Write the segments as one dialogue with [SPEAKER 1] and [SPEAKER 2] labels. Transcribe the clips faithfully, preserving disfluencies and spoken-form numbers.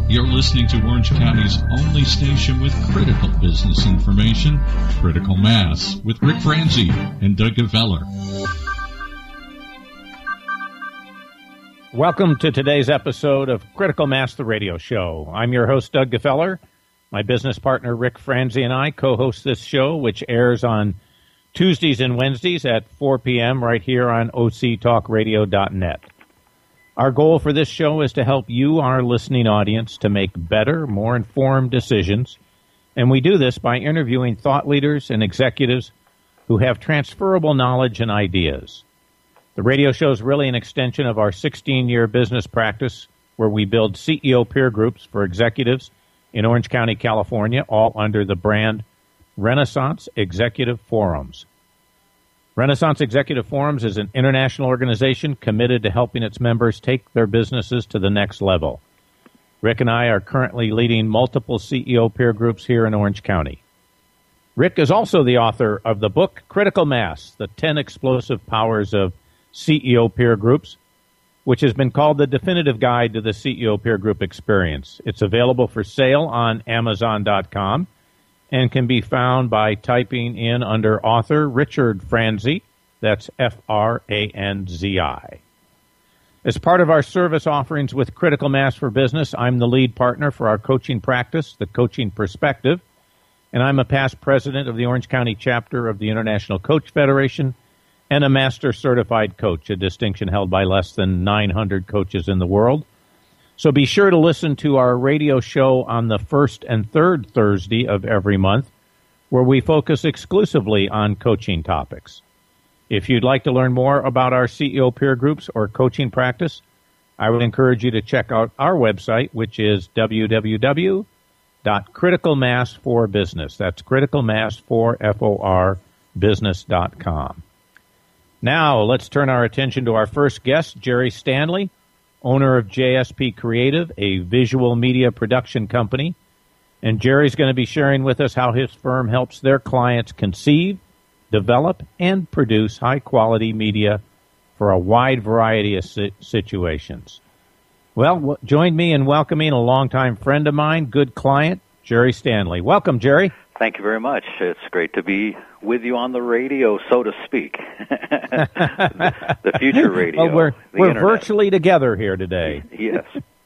[SPEAKER 1] You're listening to Orange County's only station with critical business information, Critical Mass, with Rick Franzi and Doug Gefeller.
[SPEAKER 2] Welcome to today's episode of Critical Mass, the radio show. I'm your host, Doug Gefeller. My business partner, Rick Franzi, and I co-host this show, which airs on Tuesdays and Wednesdays at four p.m. right here on O C talk radio dot net. Our goal for this show is to help you, our listening audience, to make better, more informed decisions, and we do this by interviewing thought leaders and executives who have transferable knowledge and ideas. The radio show is really an extension of our sixteen-year business practice where we build C E O peer groups for executives in Orange County, California, all under the brand Renaissance Executive Forums. Renaissance Executive Forums is an international organization committed to helping its members take their businesses to the next level. Rick and I are currently leading multiple C E O peer groups here in Orange County. Rick is also the author of the book Critical Mass, the ten Explosive Powers of C E O Peer Groups, which has been called the definitive guide to the C E O peer group experience. It's available for sale on amazon dot com and can be found by typing in under author Richard Franzi. That's F R A N Z I. As part of our service offerings with Critical Mass for Business, I'm the lead partner for our coaching practice, the Coaching Perspective, and I'm a past president of the Orange County chapter of the International Coach Federation and a master certified coach, a distinction held by less than nine hundred coaches in the world. So be sure to listen to our radio show on the first and third Thursday of every month, where we focus exclusively on coaching topics. If you'd like to learn more about our C E O peer groups or coaching practice, I would encourage you to check out our website, which is w w w dot critical mass for business. That's critical mass for F O R business dot com. Now, let's turn our attention to our first guest, Jerry Stanley, owner of J S P Creative, a visual media production company. And Jerry's going to be sharing with us how his firm helps their clients conceive, develop, and produce high-quality media for a wide variety of si- situations. Well, w- join me in welcoming a longtime friend of mine, good client, Jerry Stanley. Welcome, Jerry.
[SPEAKER 3] Thank you very much. It's great to be with you on the radio, so to speak. the, the future radio.
[SPEAKER 2] Well, we're
[SPEAKER 3] the
[SPEAKER 2] we're
[SPEAKER 3] internet.
[SPEAKER 2] Virtually together here today.
[SPEAKER 3] Yes.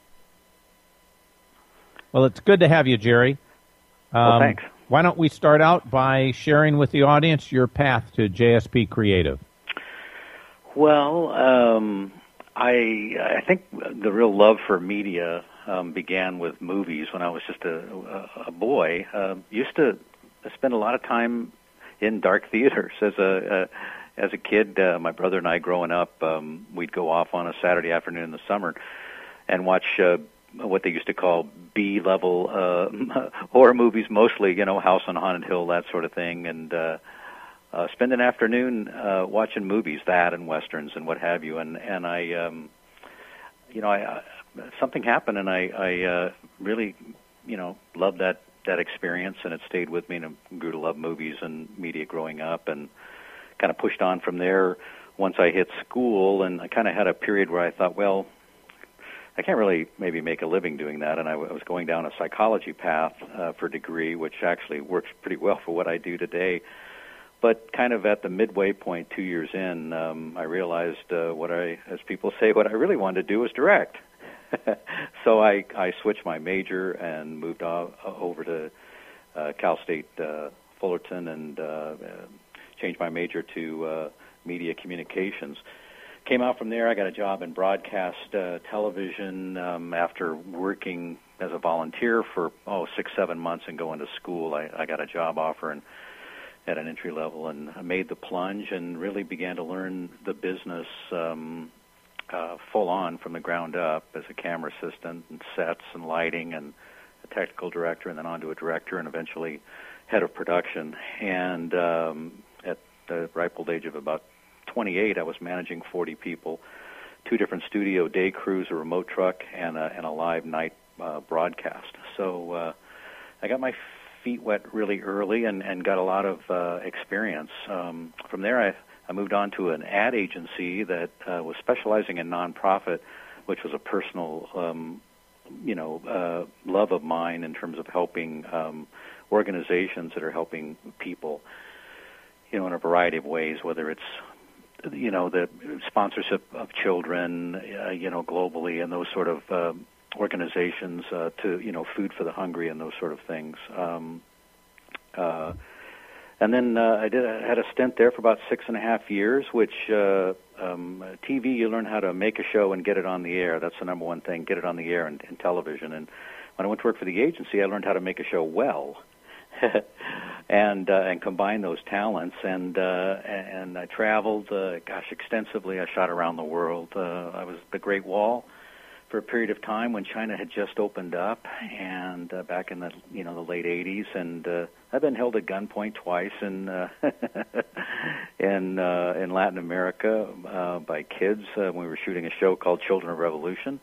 [SPEAKER 2] Well, it's good to have you, Jerry. Um,
[SPEAKER 3] well, thanks.
[SPEAKER 2] Why don't we start out by sharing with the audience your path to J S P Creative?
[SPEAKER 3] Well, um, I I think the real love for media Um, began with movies when I was just a, a, a boy. Uh, used to spend a lot of time in dark theaters as a, a as a kid. Uh, my brother and I, growing up, um, we'd go off on a Saturday afternoon in the summer and watch uh, what they used to call B-level uh, horror movies, mostly, you know, House on Haunted Hill, that sort of thing, and uh, uh, spend an afternoon uh, watching movies, that and westerns and what have you. And and I, um, you know, I. I something happened, and I, I uh, really, you know, loved that, that experience, and it stayed with me, and I grew to love movies and media growing up, and kind of pushed on from there once I hit school, and I kind of had a period where I thought, well, I can't really maybe make a living doing that, and I, w- I was going down a psychology path uh, for a degree, which actually works pretty well for what I do today. But kind of at the midway point, two years in, um, I realized uh, what I, as people say, what I really wanted to do was direct. So I, I switched my major and moved off, over to uh, Cal State uh, Fullerton and uh, uh, changed my major to uh, media communications. Came out from there. I got a job in broadcast uh, television um, after working as a volunteer for, oh, six, seven months and going to school. I, I got a job offer and at an entry level, and I made the plunge and really began to learn the business um Uh, full on from the ground up as a camera assistant and sets and lighting and a technical director, and then on to a director and eventually head of production. And um, at the ripe old age of about twenty-eight, I was managing forty people, two different studio day crews, a remote truck, and a, and a live night uh, broadcast. So uh, I got my feet wet really early and, and got a lot of uh, experience. Um, from there, I I moved on to an ad agency that uh, was specializing in nonprofit, which was a personal um, you know, uh, love of mine in terms of helping um, organizations that are helping people, you know, in a variety of ways, whether it's, you know, the sponsorship of children, uh, you know, globally, and those sort of uh, organizations uh, to, you know, Food for the Hungry and those sort of things. Um, uh, and then uh, I did I had a stint there for about six and a half years, which uh, um, T V, you learn how to make a show and get it on the air. That's the number one thing, get it on the air in, in television. And when I went to work for the agency, I learned how to make a show well. and uh, and combine those talents, and uh, and I traveled, uh, gosh, extensively. I shot around the world. Uh, I was at the Great Wall for a period of time when China had just opened up, and uh, back in the you know the late eighties, and uh, I've been held at gunpoint twice in uh, in uh, in Latin America uh, by kids uh, when we were shooting a show called Children of Revolution.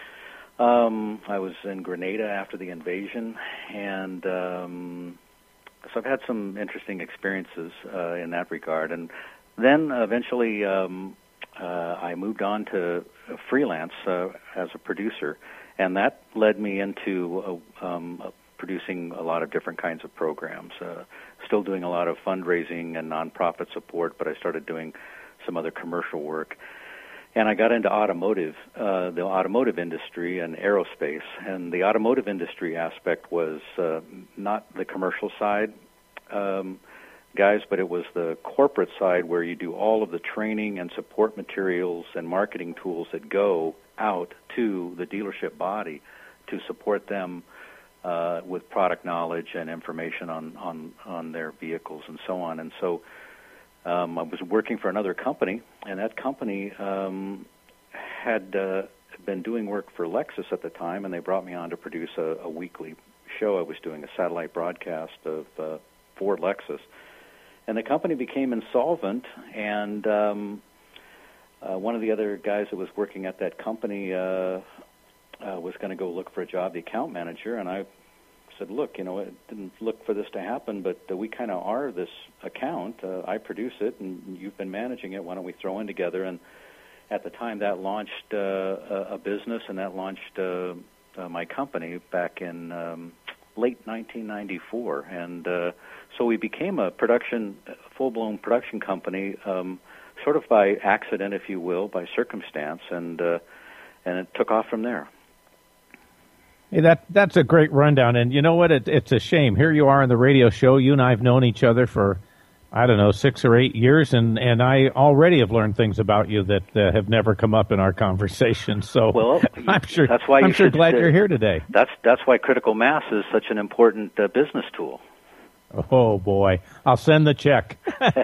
[SPEAKER 3] Um, I was in Grenada after the invasion, and um, so I've had some interesting experiences uh, in that regard. And then eventually um, uh, I moved on to freelance uh, as a producer, and that led me into uh, um, uh, producing a lot of different kinds of programs. Uh, still doing a lot of fundraising and nonprofit support, but I started doing some other commercial work. And I got into automotive, uh, the automotive industry and aerospace. And the automotive industry aspect was uh, not the commercial side, um, guys, but it was the corporate side where you do all of the training and support materials and marketing tools that go out to the dealership body to support them uh, with product knowledge and information on, on, on their vehicles and so on. And so Um, I was working for another company, and that company um, had uh, been doing work for Lexus at the time, and they brought me on to produce a, a weekly show. I was doing a satellite broadcast of uh, Ford Lexus. And the company became insolvent, and um, uh, one of the other guys that was working at that company uh, uh, was going to go look for a job, the account manager, and I said, look, you know, it didn't look for this to happen, but uh, we kind of are this account. Uh, I produce it, and you've been managing it. Why don't we throw in together? And at the time, that launched uh, a, a business, and that launched uh, uh, my company back in um, late nineteen ninety-four. And uh, so we became a production, full-blown production company, um, sort of by accident, if you will, by circumstance, and uh, and it took off from there.
[SPEAKER 2] Hey, that that's a great rundown, and you know what? It, it's a shame. Here you are on the radio show. You and I have known each other for, I don't know, six or eight years, and, and I already have learned things about you that uh, have never come up in our conversation. So
[SPEAKER 3] well,
[SPEAKER 2] I'm sure
[SPEAKER 3] that's why
[SPEAKER 2] I'm
[SPEAKER 3] you
[SPEAKER 2] sure
[SPEAKER 3] should,
[SPEAKER 2] glad
[SPEAKER 3] uh,
[SPEAKER 2] you're here today.
[SPEAKER 3] That's that's why critical mass is such an important uh, business tool.
[SPEAKER 2] Oh boy, I'll send the check.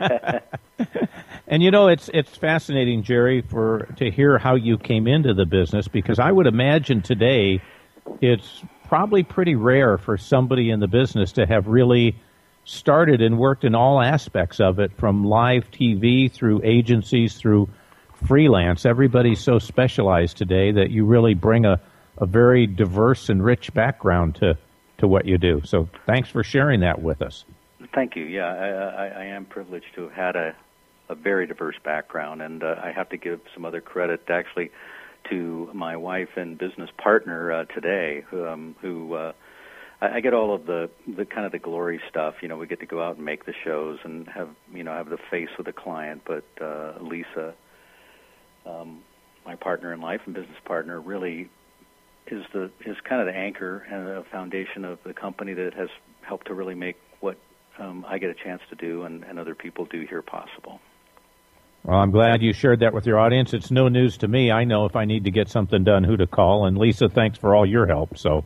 [SPEAKER 2] And you know, it's it's fascinating, Jerry, for to hear how you came into the business, because I would imagine today it's probably pretty rare for somebody in the business to have really started and worked in all aspects of it, from live T V through agencies through freelance. Everybody's so specialized today that you really bring a, a very diverse and rich background to, to what you do. So thanks for sharing that with us.
[SPEAKER 3] Thank you. Yeah, I, I, I am privileged to have had a, a very diverse background, and uh, I have to give some other credit actually to my wife and business partner uh, today, um, who uh, I, I get all of the, the kind of the glory stuff. You know, we get to go out and make the shows and have you know have the face with the client. But uh, Lisa, um, my partner in life and business partner, really is the is kind of the anchor and the foundation of the company that has helped to really make what um, I get a chance to do and, and other people do here possible.
[SPEAKER 2] Well, I'm glad you shared that with your audience. It's no news to me. I know if I need to get something done, who to call. And Lisa, thanks for all your help. So,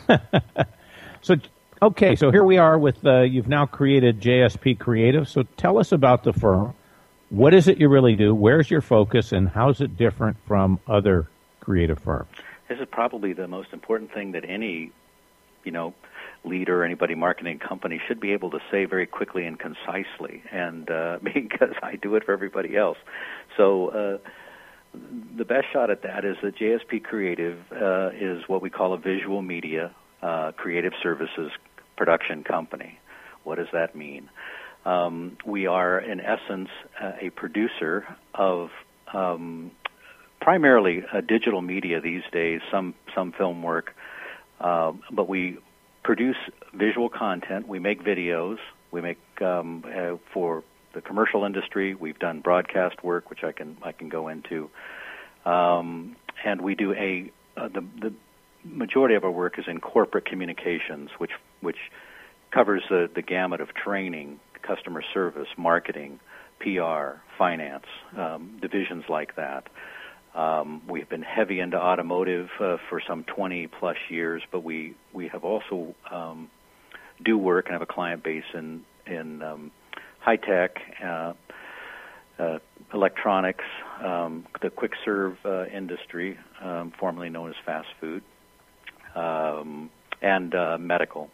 [SPEAKER 2] so okay, so here we are with, uh, you've now created J S P Creative. So tell us about the firm. What is it you really do? Where's your focus? And how's it different from other creative firms?
[SPEAKER 3] This is probably the most important thing that any, you know, leader or anybody marketing company should be able to say very quickly and concisely, and uh, because I do it for everybody else. So uh, the best shot at that is that J S P Creative uh, is what we call a visual media uh, creative services production company. What does that mean? Um, we are, in essence, uh, a producer of um, primarily uh, digital media these days, some some film work, Uh, but we produce visual content. We make videos. We make um, uh, for the commercial industry. We've done broadcast work, which I can I can go into, um, and we do a uh, the the majority of our work is in corporate communications, which which covers the the gamut of training, customer service, marketing, P R, finance, um, divisions like that. Um, we've been heavy into automotive uh, for some twenty plus years, but we we have also um, do work and have a client base in in um, high tech, uh, uh, electronics, um, the quick serve uh, industry, um, formerly known as fast food, um, and uh, medical.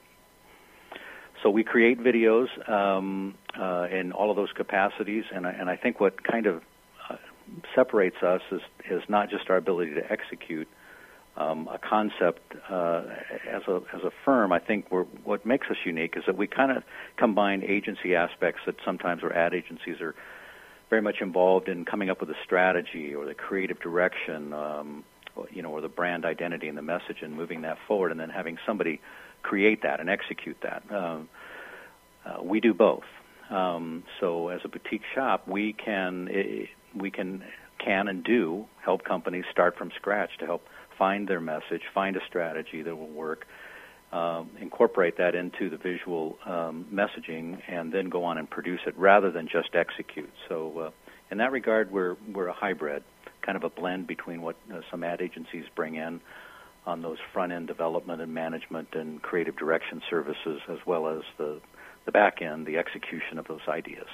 [SPEAKER 3] So we create videos um, uh, in all of those capacities, and I, and I think what kind of uh, separates us is, is not just our ability to execute um, a concept uh, as a as a firm. I think we're, what makes us unique is that we kind of combine agency aspects that sometimes our ad agencies are very much involved in coming up with a strategy or the creative direction, um, or, you know, or the brand identity and the message and moving that forward, and then having somebody create that and execute that. Um, uh, we do both. Um, so as a boutique shop, we can it, we can can and do help companies start from scratch to help find their message, find a strategy that will work, um, incorporate that into the visual um, messaging, and then go on and produce it rather than just execute. So uh, in that regard, we're we're a hybrid, kind of a blend between what uh, some ad agencies bring in on those front-end development and management and creative direction services, as well as the, the back end, the execution of those ideas.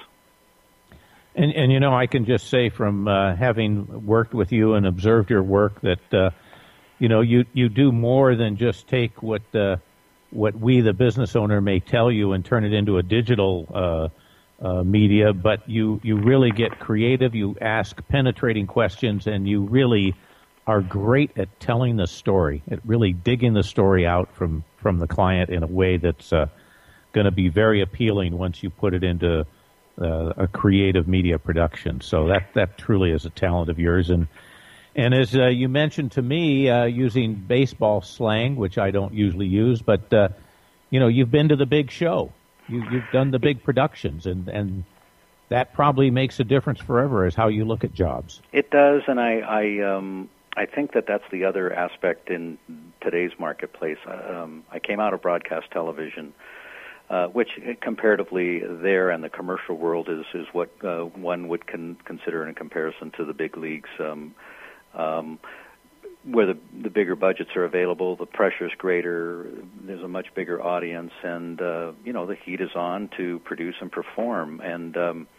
[SPEAKER 2] And, and you know, I can just say from uh, having worked with you and observed your work that, uh, you know, you, you do more than just take what uh, what we, the business owner, may tell you and turn it into a digital uh, uh, media, but you, you really get creative, you ask penetrating questions, and you really are great at telling the story, at really digging the story out from, from the client in a way that's uh, going to be very appealing once you put it into uh, a creative media production. So that, that truly is a talent of yours. And and as uh, you mentioned to me, uh, using baseball slang, which I don't usually use, but uh, you know, you've been to the big show, you, you've done the big productions, and and that probably makes a difference forever as how you look at jobs.
[SPEAKER 3] It does, and I. I um I think that that's the other aspect in today's marketplace. Um, I came out of broadcast television, uh, which comparatively there and the commercial world is, is what uh, one would con- consider in comparison to the big leagues, um, um, where the, the bigger budgets are available, the pressure's greater, there's a much bigger audience, and, uh, you know, the heat is on to produce and perform. And um,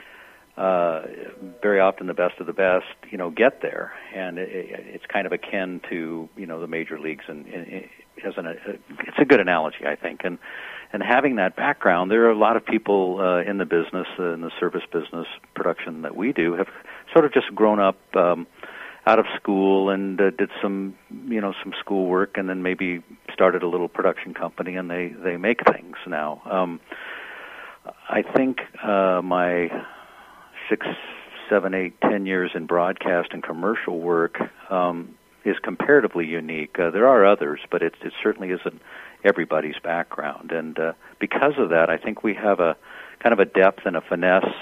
[SPEAKER 3] Uh, very often the best of the best, you know, get there, and it, it's kind of akin to, you know, the major leagues, and, and it has an, it's a good analogy, I think. And and having that background, there are a lot of people uh, in the business, uh, in the service business production that we do, have sort of just grown up um, out of school and uh, did some, you know, some school work, and then maybe started a little production company, and they they make things now. Um, I think uh, my six, seven, eight, ten years in broadcast and commercial work um, is comparatively unique. Uh, there are others, but it, it certainly isn't everybody's background. And uh, because of that, I think we have a kind of a depth and a finesse,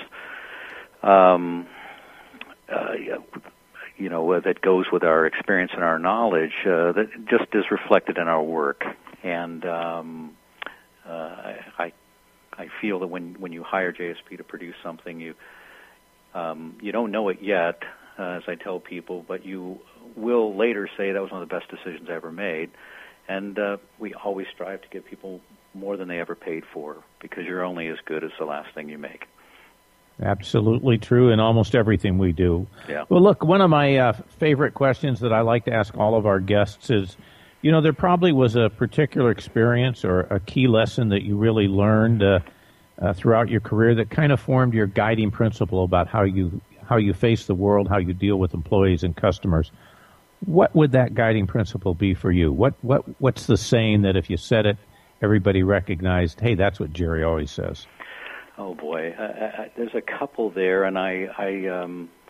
[SPEAKER 3] um, uh, you know, uh, that goes with our experience and our knowledge uh, that just is reflected in our work. And um, uh, I, I feel that when, when you hire J S P to produce something, you Um, you don't know it yet, uh, as I tell people, but you will later say that was one of the best decisions I ever made. And uh, we always strive to give people more than they ever paid for, because you're only as good as the last thing you make.
[SPEAKER 2] Absolutely true in almost everything we do.
[SPEAKER 3] Yeah.
[SPEAKER 2] Well, look, one of my uh, favorite questions that I like to ask all of our guests is, you know, there probably was a particular experience or a key lesson that you really learned uh, Uh, throughout your career that kind of formed your guiding principle about how you how you face the world, how you deal with employees and customers. What would that guiding principle be for you? What what what's the saying that if you said it, everybody recognized, hey, that's what Jerry always says?
[SPEAKER 3] Oh boy, uh, I, there's a couple there, and I I um,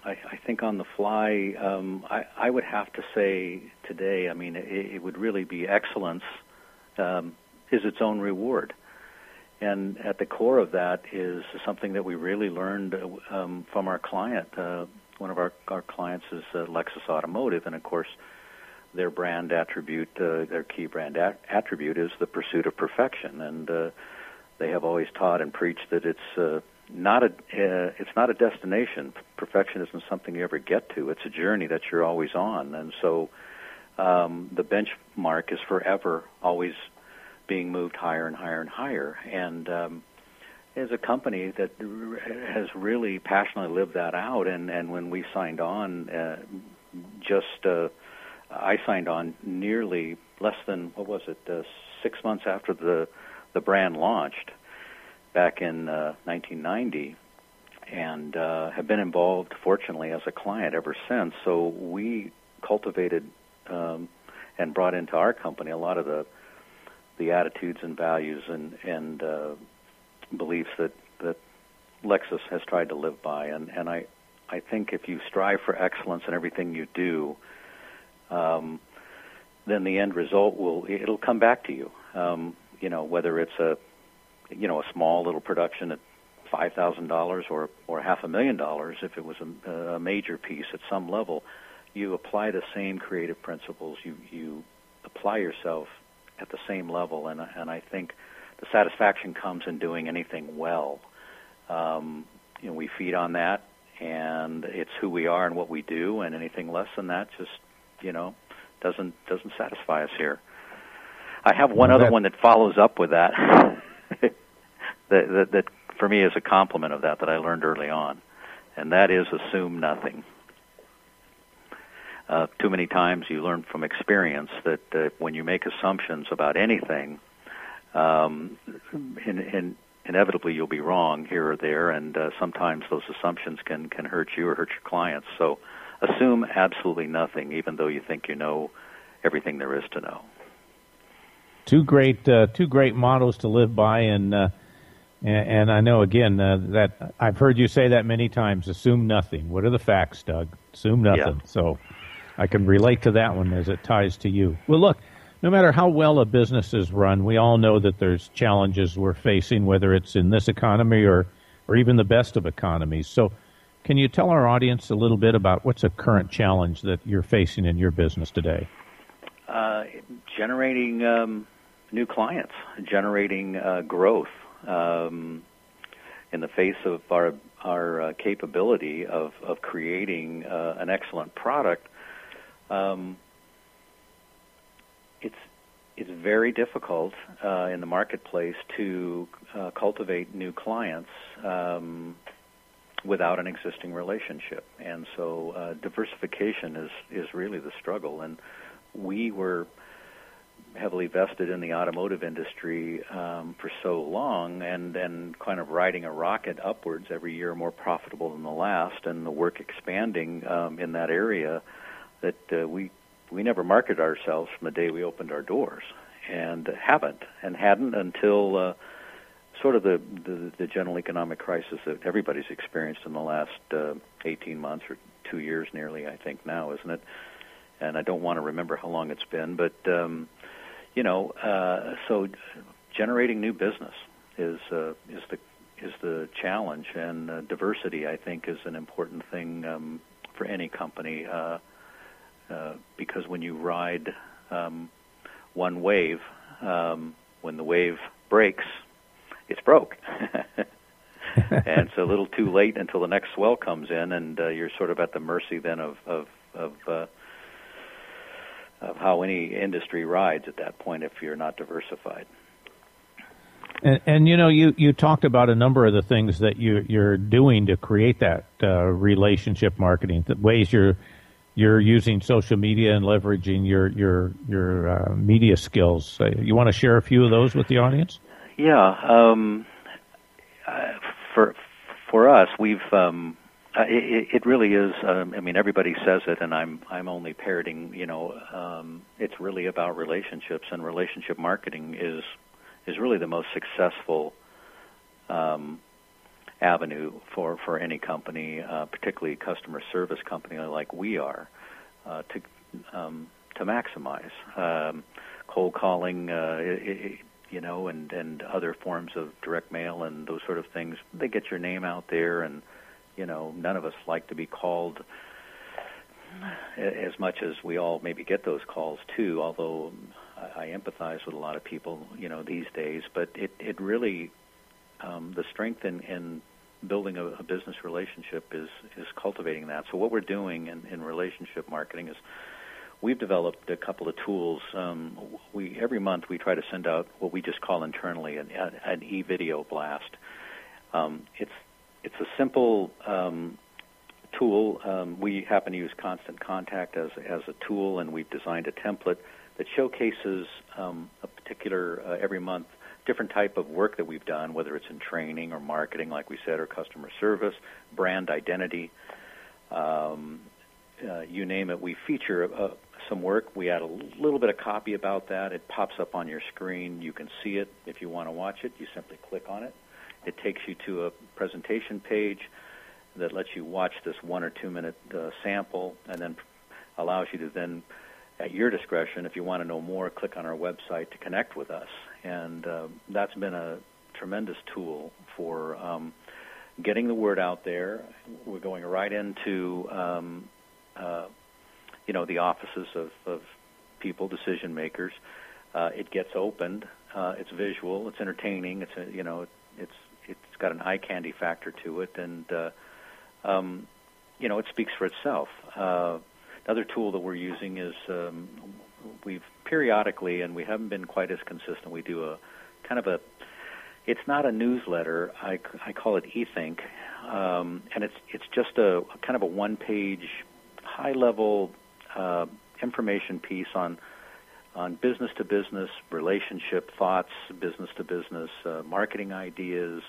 [SPEAKER 3] I, I think on the fly, um, I, I would have to say today, I mean, it, it would really be excellence um, is its own reward. And at the core of that is something that we really learned um, from our client. Uh, one of our, our clients is uh, Lexus Automotive, and of course, their brand attribute, uh, their key brand at- attribute is the pursuit of perfection. And uh, they have always taught and preached that it's uh, not a uh, it's not a destination. Perfection isn't something you ever get to. It's a journey that you're always on. And so um, the benchmark is forever always being moved higher and higher and higher. And um, as a company that has really passionately lived that out, and, and when we signed on, uh, just uh, I signed on nearly less than, what was it, uh, six months after the, the brand launched back in uh, nineteen ninety, and uh, have been involved, fortunately, as a client ever since. So we cultivated um, and brought into our company a lot of the the attitudes and values and, and uh, beliefs that, that Lexus has tried to live by. And, and I, I think if you strive for excellence in everything you do, um, then the end result will, it'll come back to you. Um, you know, whether it's a, you know, a small little production at five thousand dollars or, or half a million dollars, if it was a, a major piece at some level, you apply the same creative principles. You, you apply yourself at the same level, and and I think the satisfaction comes in doing anything well. Um, you know, we feed on that, and it's who we are and what we do, and anything less than that just, you know, doesn't doesn't satisfy us here. I have one well, other that... one that follows up with that, that, that that for me is a compliment of that that I learned early on, and that is assume nothing. Uh, too many times you learn from experience that uh, when you make assumptions about anything, um, in, in, inevitably you'll be wrong here or there, and uh, sometimes those assumptions can, can hurt you or hurt your clients. So assume absolutely nothing, even though you think you know everything there is to know.
[SPEAKER 2] Two great, uh, two great mottos to live by, and uh, and, and I know again uh, that I've heard you say that many times. Assume nothing. What are the facts, Doug? Assume nothing.
[SPEAKER 3] Yeah.
[SPEAKER 2] So I can relate to that one as it ties to you. Well, look, no matter how well a business is run, we all know that there's challenges we're facing, whether it's in this economy or, or even the best of economies. So can you tell our audience a little bit about what's a current challenge that you're facing in your business today?
[SPEAKER 3] Uh, generating um, new clients, generating uh, growth um, in the face of our, our uh, capability of, of creating uh, an excellent product. Um, it's it's very difficult uh, in the marketplace to uh, cultivate new clients um, without an existing relationship, and so uh, diversification is, is really the struggle. And we were heavily vested in the automotive industry um, for so long, and then kind of riding a rocket upwards every year, more profitable than the last, and the work expanding um, in that area. That uh, we we never marketed ourselves from the day we opened our doors, and haven't, and hadn't until uh, sort of the, the the general economic crisis that everybody's experienced in the last uh, eighteen months or two years nearly, I think now, isn't it? And I don't want to remember how long it's been, but um, you know, uh, so generating new business is uh, is the is the challenge, and uh, diversity, I think, is an important thing um, for any company. Uh, Uh, because when you ride um, one wave, um, when the wave breaks, it's broke. And it's a little too late until the next swell comes in, and uh, you're sort of at the mercy then of of of, uh, of how any industry rides at that point if you're not diversified.
[SPEAKER 2] And, and you know, you, you talked about a number of the things that you, you're doing to create that uh, relationship marketing, the ways you're You're using social media and leveraging your your your uh, media skills. Uh, you want to share a few of those with the audience?
[SPEAKER 3] Yeah, um, uh, for for us, we've um, uh, it, it really is. Um, I mean, everybody says it, and I'm I'm only parroting. You know, um, it's really about relationships, and relationship marketing is is really the most successful um, avenue for, for any company, uh, particularly customer service company like we are, uh, to um, to maximize. Um, cold calling, uh, it, it, you know, and, and other forms of direct mail and those sort of things, they get your name out there, and, you know, none of us like to be called as much as we all maybe get those calls too, although I, I empathize with a lot of people, you know, these days. But it, it really, um, the strength in, in building a, a business relationship is, is cultivating that. So what we're doing in, in relationship marketing is we've developed a couple of tools. Um, we every month we try to send out what we just call internally an, an e-video blast. Um, it's it's a simple um, tool. Um, we happen to use Constant Contact as as a tool, and we've designed a template that showcases um, a particular uh, every month different type of work that we've done, whether it's in training or marketing, like we said, or customer service, brand identity. Um, uh, you name it. We feature uh, some work. We add a little bit of copy about that. It pops up on your screen. You can see it. If you want to watch it, you simply click on it. It takes you to a presentation page that lets you watch this one or two minute uh, sample, and then allows you to then, at your discretion, if you want to know more, click on our website to connect with us. And uh, that's been a tremendous tool for um, getting the word out there. We're going right into, um, uh, you know, the offices of, of people, decision makers. Uh, it gets opened. Uh, it's visual. It's entertaining. It's a, you know, it's it's got an eye candy factor to it, and uh, um, you know, it speaks for itself. Uh, another tool that we're using is um, we've periodically, and we haven't been quite as consistent. We do a kind of a. It's not a newsletter. I, I call it eThink, um, and it's it's just a, a kind of a one-page, high-level uh, information piece on on business-to-business relationship thoughts, business-to-business uh, marketing ideas,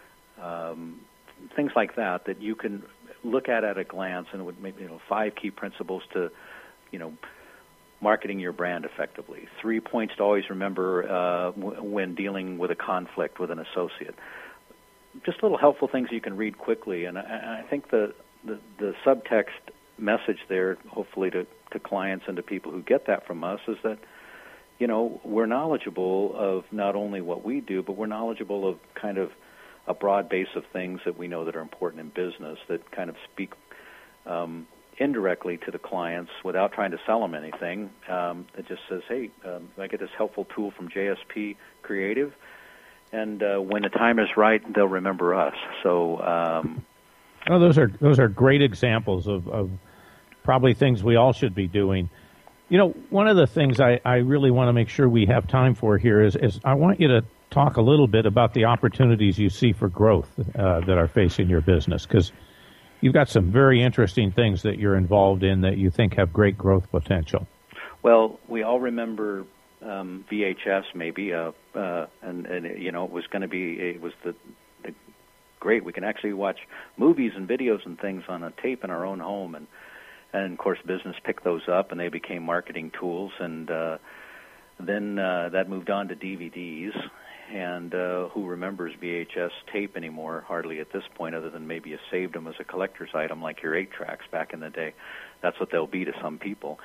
[SPEAKER 3] um, things like that that you can look at at a glance, and it would make, you know, five key principles to, you know, marketing your brand effectively. Three points to always remember uh, w- when dealing with a conflict with an associate. Just little helpful things you can read quickly, and I, I think the, the the subtext message there, hopefully to, to clients and to people who get that from us, is that, you know, we're knowledgeable of not only what we do, but we're knowledgeable of kind of a broad base of things that we know that are important in business that kind of speak um, indirectly to the clients without trying to sell them anything. Um, it just says, hey, um, I get this helpful tool from J S P Creative, and uh, when the time is right, they'll remember us. So, um,
[SPEAKER 2] oh, those are those are great examples of, of probably things we all should be doing. You know, one of the things I, I really want to make sure we have time for here is, is I want you to talk a little bit about the opportunities you see for growth uh, that are facing your business, because you've got some very interesting things that you're involved in that you think have great growth potential.
[SPEAKER 3] Well, we all remember um, V H S, maybe, uh, uh, and, and you know, it was going to be, it was the, the great. We can actually watch movies and videos and things on a tape in our own home, and and of course, business picked those up, and they became marketing tools, and uh, then uh, that moved on to D V Ds. And uh, who remembers V H S tape anymore? Hardly at this point, other than maybe you saved them as a collector's item like your eight tracks back in the day. That's what they'll be to some people.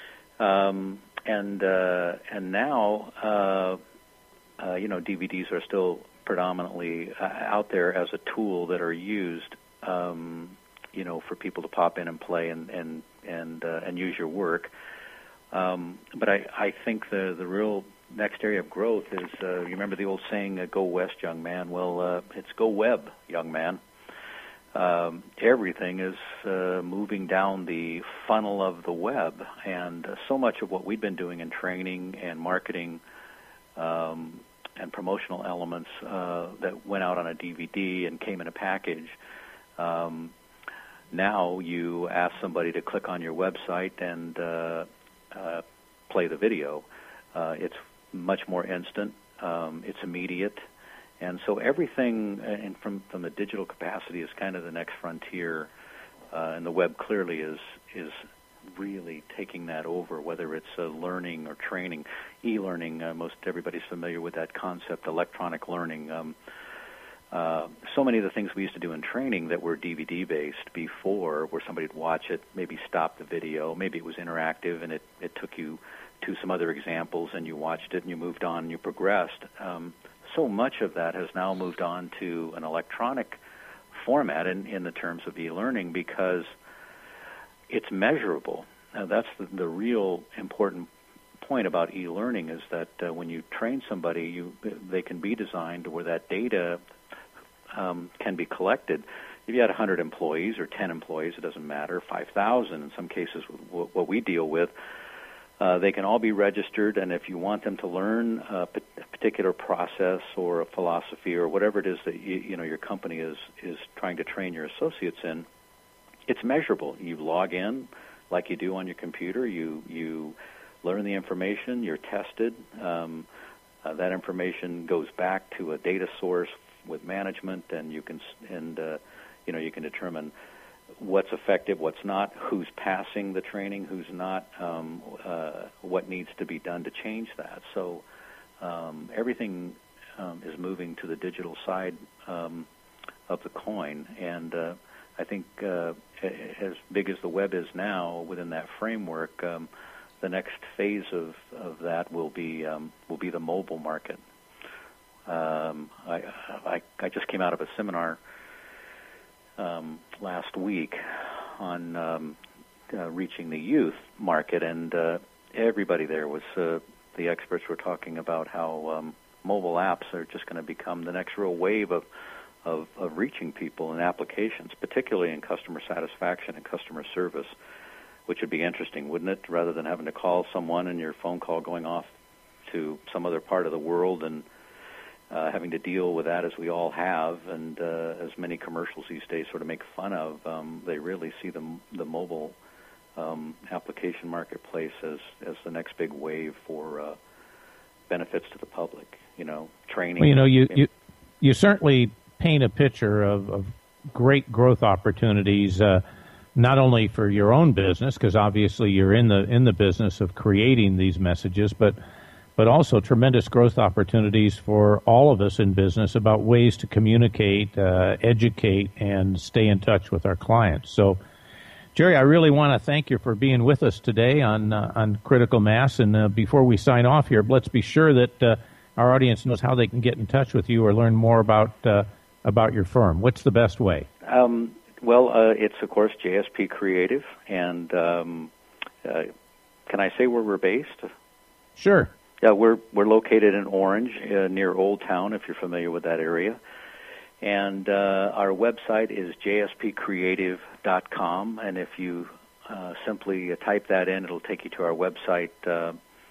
[SPEAKER 3] Um, and uh, and now, uh, uh, you know, D V Ds are still predominantly uh, out there as a tool that are used, um, you know, for people to pop in and play and and and uh, and use your work. Um, but I, I think the the real next area of growth is, uh, you remember the old saying, uh, go west, young man? Well, uh, it's go web, young man. Um, everything is uh, moving down the funnel of the web, and uh, so much of what we've been doing in training and marketing um, and promotional elements uh, that went out on a D V D and came in a package, um, now you ask somebody to click on your website and uh, uh, play the video. Uh, it's much more instant. Um, it's immediate. And so everything uh, and from, from the digital capacity is kind of the next frontier. Uh, and the web clearly is is really taking that over, whether it's uh, learning or training. E-learning, uh, most everybody's familiar with that concept, electronic learning. Um, uh, so many of the things we used to do in training that were D V D-based before, where somebody would watch it, maybe stop the video, maybe it was interactive and it, it took you to some other examples and you watched it and you moved on and you progressed. Um, so much of that has now moved on to an electronic format in, in the terms of e-learning because it's measurable. Now, that's the, the real important point about e-learning is that uh, when you train somebody, you they can be designed to where that data um, can be collected. If you had one hundred employees or ten employees, it doesn't matter, five thousand in some cases, w- what we deal with, uh, they can all be registered, and if you want them to learn a particular process or a philosophy or whatever it is that you, you know your company is, is trying to train your associates in, it's measurable. You log in like you do on your computer. You you learn the information. You're tested. Um, uh, that information goes back to a data source with management, and you can and uh, you know you can determine what's effective, what's not, who's passing the training, who's not, um, uh, what needs to be done to change that. So um, everything um, is moving to the digital side um, of the coin, and uh, I think uh, as big as the web is now, within that framework, um, the next phase of, of that will be um, will be the mobile market. Um, I, I I just came out of a seminar um, last week on um, uh, reaching the youth market, and uh, everybody there was uh, the experts were talking about how um, mobile apps are just going to become the next real wave of Of, of reaching people in applications, particularly in customer satisfaction and customer service, which would be interesting, wouldn't it? Rather than having to call someone and your phone call going off to some other part of the world and uh, having to deal with that as we all have, and uh, as many commercials these days sort of make fun of, um, they really see the, the mobile um, application marketplace as, as the next big wave for uh, benefits to the public, you know, training.
[SPEAKER 2] Well, you know, you, you, you certainly paint a picture of, of great growth opportunities, uh, not only for your own business, because obviously you're in the in the business of creating these messages, but but also tremendous growth opportunities for all of us in business about ways to communicate, uh, educate, and stay in touch with our clients. So, Jerry, I really want to thank you for being with us today on uh, on Critical Mass. And uh, before we sign off here, let's be sure that uh, our audience knows how they can get in touch with you or learn more about uh, about your firm. What's the best way?
[SPEAKER 3] Um, well, uh, it's, of course, J S P Creative. And um, uh, can I say where we're based?
[SPEAKER 2] Sure.
[SPEAKER 3] Yeah, we're we're located in Orange, uh, near Old Town, if you're familiar with that area. And uh, our website is j s p creative dot com. And if you uh, simply type that in, it'll take you to our website, uh,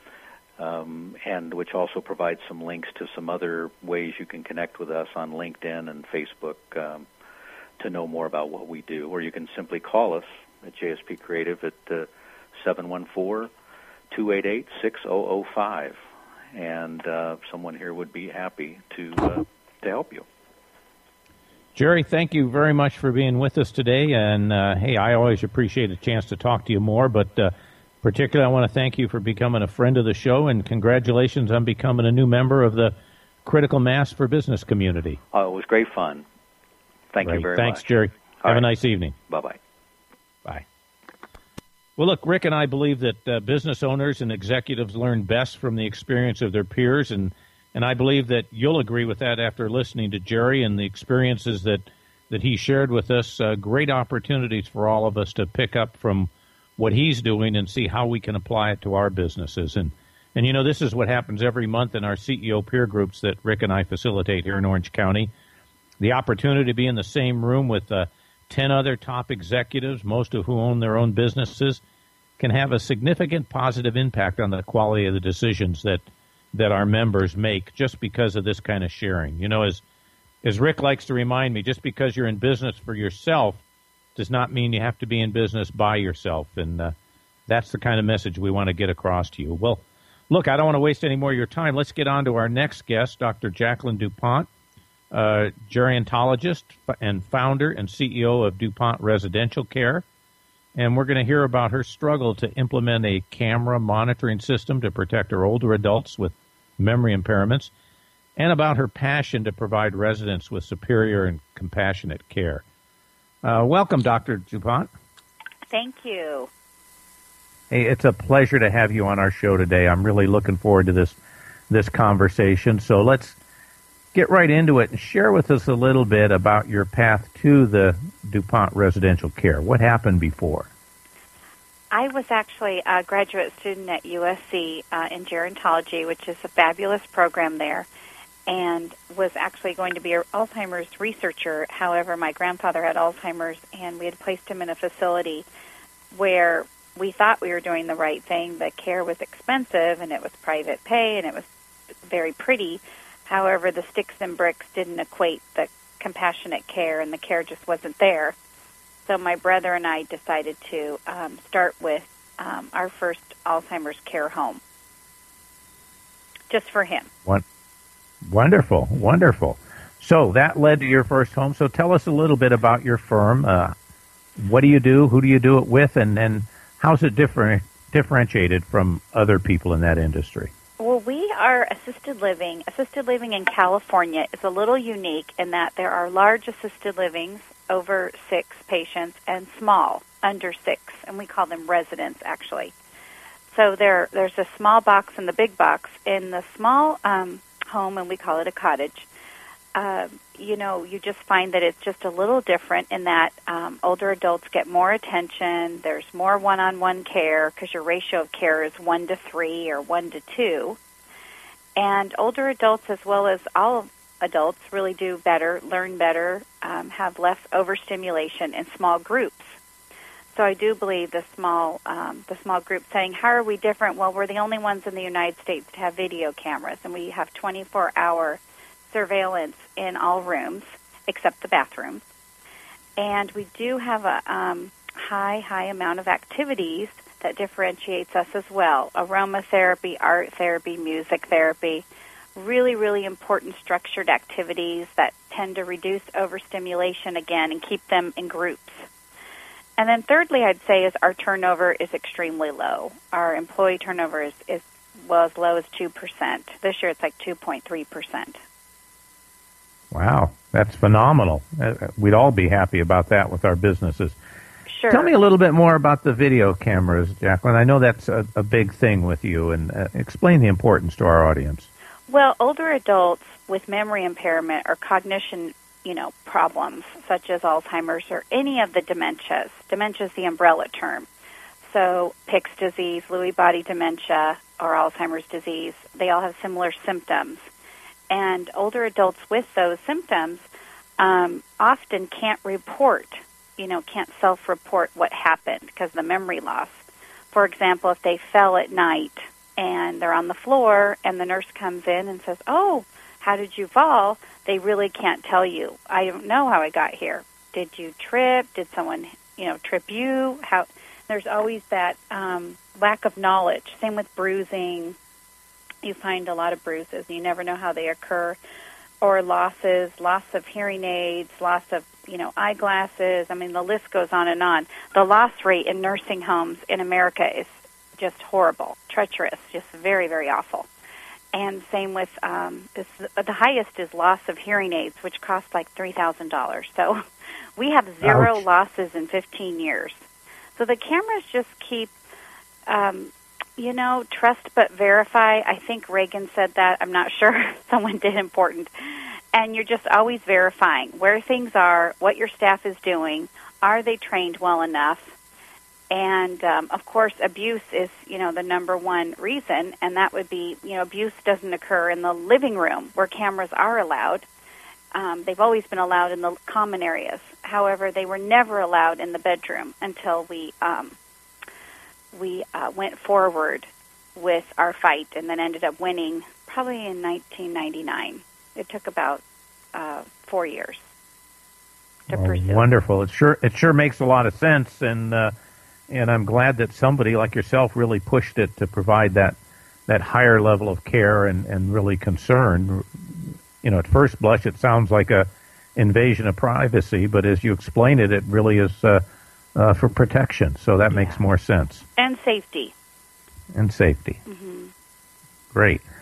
[SPEAKER 3] Um, and which also provides some links to some other ways you can connect with us on LinkedIn and Facebook um, to know more about what we do. Or you can simply call us at J S P Creative at uh, seven one four, two eight eight, six zero zero five, and uh, someone here would be happy to uh, to help you.
[SPEAKER 2] Jerry, thank you very much for being with us today. And, uh, hey, I always appreciate a chance to talk to you more, but uh, particularly, I want to thank you for becoming a friend of the show, and congratulations on becoming a new member of the Critical Mass for Business community.
[SPEAKER 3] Oh, it was great fun. Thank
[SPEAKER 2] Great.
[SPEAKER 3] you very
[SPEAKER 2] Thanks,
[SPEAKER 3] much.
[SPEAKER 2] Thanks, Jerry.
[SPEAKER 3] All
[SPEAKER 2] Have
[SPEAKER 3] right.
[SPEAKER 2] a nice evening.
[SPEAKER 3] Bye-bye.
[SPEAKER 2] Bye. Well, look, Rick and I believe that uh, business owners and executives learn best from the experience of their peers, and, and I believe that you'll agree with that after listening to Jerry and the experiences that, that he shared with us. Uh, great opportunities for all of us to pick up from what he's doing and see how we can apply it to our businesses. And, and you know, this is what happens every month in our C E O peer groups that Rick and I facilitate here in Orange County. The opportunity to be in the same room with uh, ten other top executives, most of whom own their own businesses, can have a significant positive impact on the quality of the decisions that, that our members make just because of this kind of sharing. You know, as, as Rick likes to remind me, just because you're in business for yourself does not mean you have to be in business by yourself, and uh, that's the kind of message we want to get across to you. Well, look, I don't want to waste any more of your time. Let's get on to our next guest, Doctor Jacqueline DuPont, uh, gerontologist and founder and C E O of DuPont Residential Care, and we're going to hear about her struggle to implement a camera monitoring system to protect her older adults with memory impairments. and about her passion to provide residents with superior and compassionate care. Uh, welcome, Doctor DuPont.
[SPEAKER 4] Thank you.
[SPEAKER 2] Hey, it's a pleasure to have you on our show today. I'm really looking forward to this this conversation. So let's get right into it and share with us a little bit about your path to the DuPont residential care. What happened before?
[SPEAKER 4] I was actually a graduate student at U S C uh, in gerontology, which is a fabulous program there, and was actually going to be an Alzheimer's researcher. However, my grandfather had Alzheimer's, and we had placed him in a facility where we thought we were doing the right thing. The care was expensive, and it was private pay, and it was very pretty. However, the sticks and bricks didn't equate the compassionate care, and the care just wasn't there. So my brother and I decided to um, start with um, our first Alzheimer's care home, just for him.
[SPEAKER 2] What? Wonderful, wonderful. So that led to your first home. So tell us a little bit about your firm. Uh, what do you do? Who do you do it with? And, and how's it different, differentiated from other people in that industry?
[SPEAKER 4] Well, we are assisted living. Assisted living in California is a little unique in that there are large assisted livings, over six patients, and small, under six, and we call them residents, actually. So there, there's a small box and the big box. In the small um, home, and we call it a cottage, uh, you know, you just find that it's just a little different in that um, older adults get more attention. There's more one-on-one care because your ratio of care is one to three or one to two. And older adults, as well as all adults, really do better, learn better, um, have less overstimulation in small groups. So I do believe the small um, the small group setting. How are we different? Well, we're the only ones in the United States to have video cameras, and we have twenty-four hour surveillance in all rooms except the bathrooms. And we do have a um, high, high amount of activities that differentiates us as well. Aromatherapy, art therapy, music therapy, really, really important structured activities that tend to reduce overstimulation again and keep them in groups. And then thirdly, I'd say is our turnover is extremely low. Our employee turnover is, is well as low as two percent. This year it's like two point three percent.
[SPEAKER 2] Wow, that's phenomenal. We'd all be happy about that with our businesses.
[SPEAKER 4] Sure.
[SPEAKER 2] Tell me a little bit more about the video cameras, Jacqueline. I know that's a, a big thing with you, and uh, explain the importance to our audience.
[SPEAKER 4] Well, older adults with memory impairment or cognition, you know, problems such as Alzheimer's or any of the dementias. Dementia is the umbrella term. So Pick's disease, Lewy body dementia, or Alzheimer's disease, they all have similar symptoms. And older adults with those symptoms um, often can't report, you know, can't self-report what happened because of the memory loss. For example, if they fell at night and they're on the floor and the nurse comes in and says, "Oh, how did you fall?" They really can't tell you. I don't know how I got here. Did you trip? Did someone, you know, trip you? How? There's always that um, lack of knowledge. Same with bruising. You find a lot of bruises. You never know how they occur. Or losses, loss of hearing aids, loss of, you know, eyeglasses. I mean, the list goes on and on. The loss rate in nursing homes in America is just horrible, treacherous, just very, very awful. And same with, um, this, the highest is loss of hearing aids, which cost like three thousand dollars. So we have zero
[SPEAKER 2] Ouch.
[SPEAKER 4] losses in fifteen years. So the cameras just keep, um, you know, trust but verify. I think Reagan said that. I'm not sure. Someone did important. And you're just always verifying where things are, what your staff is doing. Are they trained well enough? And, um, of course, abuse is, you know, the number one reason, and that would be, you know, abuse doesn't occur in the living room where cameras are allowed. Um, they've always been allowed in the common areas. However, they were never allowed in the bedroom until we um, we uh, went forward with our fight and then ended up winning probably in nineteen ninety-nine. It took about uh, four years to
[SPEAKER 2] oh,
[SPEAKER 4] pursue.
[SPEAKER 2] Wonderful. It sure it sure makes a lot of sense, and uh, and I'm glad that somebody like yourself really pushed it to provide that that higher level of care and, and really concern. You know, at first blush, it sounds like a invasion of privacy, but as you explain it, it really is uh, uh, for protection. So that
[SPEAKER 4] yeah.
[SPEAKER 2] makes more sense.
[SPEAKER 4] And safety.
[SPEAKER 2] And safety.
[SPEAKER 4] Mm-hmm.
[SPEAKER 2] Great.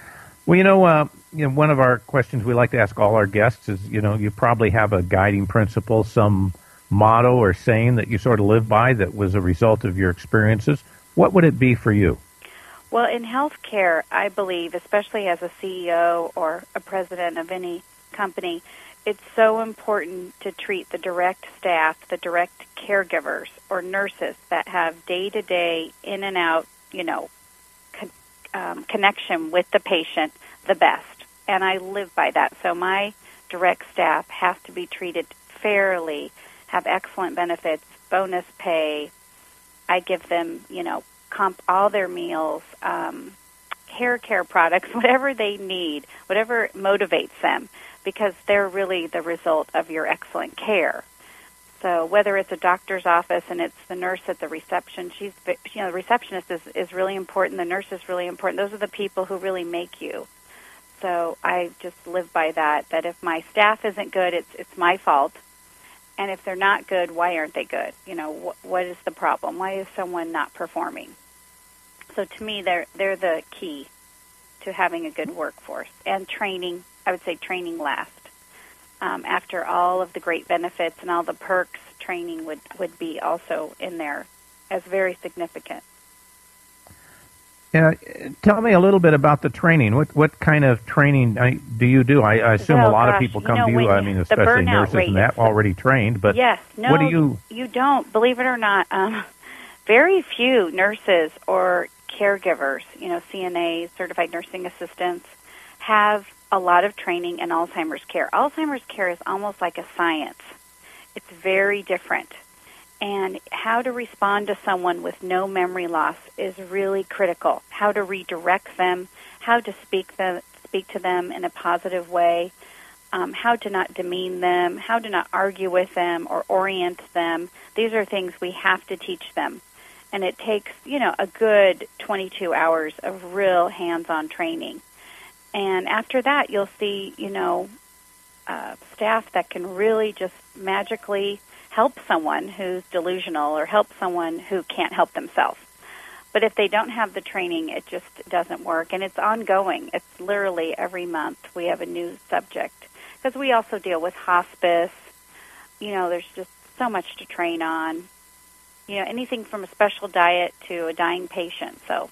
[SPEAKER 2] Well, you know, uh, you know, one of our questions we like to ask all our guests is, you know, you probably have a guiding principle, some motto or saying that you sort of live by that was a result of your experiences. What would it be for you?
[SPEAKER 4] Well, in healthcare, I believe, especially as a C E O or a president of any company, it's so important to treat the direct staff, the direct caregivers or nurses that have day-to-day in and out, you know, con- um, connection with the patient the best. And I live by that. So my direct staff has to be treated fairly, have excellent benefits, bonus pay. I give them, you know, comp all their meals, um, hair care products, whatever they need, whatever motivates them, because they're really the result of your excellent care. So whether it's a doctor's office and it's the nurse at the reception, she's, you know, the receptionist is, is really important, the nurse is really important. Those are the people who really make you. So I just live by that, that if my staff isn't good, it's it's my fault. And if they're not good, why aren't they good? You know, wh- what is the problem? Why is someone not performing? So to me, they're they're the key to having a good workforce. And training, I would say training last. Um, after all of the great benefits and all the perks, training would, would be also in there as very significant.
[SPEAKER 2] Yeah, tell me a little bit about the training. What what kind of training I, do you do? I, I assume
[SPEAKER 4] well,
[SPEAKER 2] a lot
[SPEAKER 4] gosh,
[SPEAKER 2] of people come
[SPEAKER 4] you know,
[SPEAKER 2] to you, I mean, especially nurses and that, already trained. But
[SPEAKER 4] yes, no,
[SPEAKER 2] what do you...
[SPEAKER 4] you don't. Believe it or not, um, very few nurses or caregivers, you know, C N As, certified nursing assistants, have a lot of training in Alzheimer's care. Alzheimer's care is almost like a science. It's very different. And how to respond to someone with no memory loss is really critical. How to redirect them, how to speak them, speak to them in a positive way, um, how to not demean them, how to not argue with them or orient them. These are things we have to teach them. And it takes, you know, a good twenty-two hours of real hands-on training. And after that, you'll see, you know, uh, staff that can really just magically help someone who's delusional or help someone who can't help themselves. But if they don't have the training, it just doesn't work. And it's ongoing. It's literally every month we have a new subject. Because we also deal with hospice. You know, there's just so much to train on. You know, anything from a special diet to a dying patient. So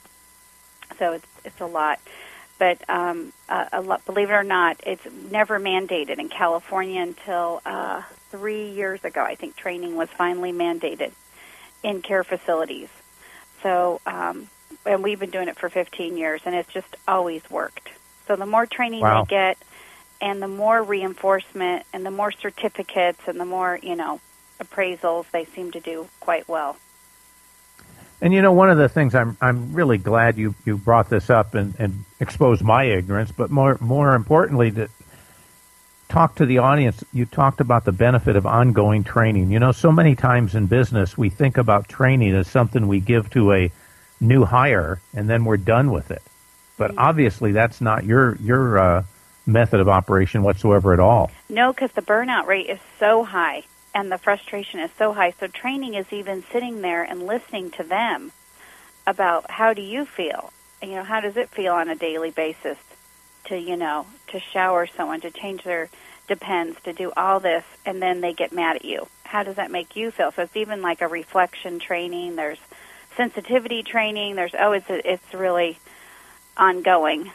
[SPEAKER 4] so it's it's a lot. But um, a, a lot, believe it or not, it's never mandated in California until uh, three years ago. I think training was finally mandated in care facilities. So, um, and we've been doing it for fifteen years, and it's just always worked. So the more training
[SPEAKER 2] wow.
[SPEAKER 4] they get, and the more reinforcement, and the more certificates, and the more, you know, appraisals, they seem to do quite well.
[SPEAKER 2] And, you know, one of the things I'm I'm really glad you, you brought this up and, and exposed my ignorance, but more more importantly, to talk to the audience, you talked about the benefit of ongoing training. You know, so many times in business, we think about training as something we give to a new hire, and then we're done with it. But obviously, that's not your, your uh, method of operation whatsoever at all. No,
[SPEAKER 4] because the burnout rate is so high. And the frustration is so high. So training is even sitting there and listening to them about how do you feel? You know, how does it feel on a daily basis to, you know, to shower someone, to change their Depends, to do all this, and then they get mad at you. How does that make you feel? So it's even like a reflection training. There's sensitivity training. There's, oh, it's a, it's really ongoing.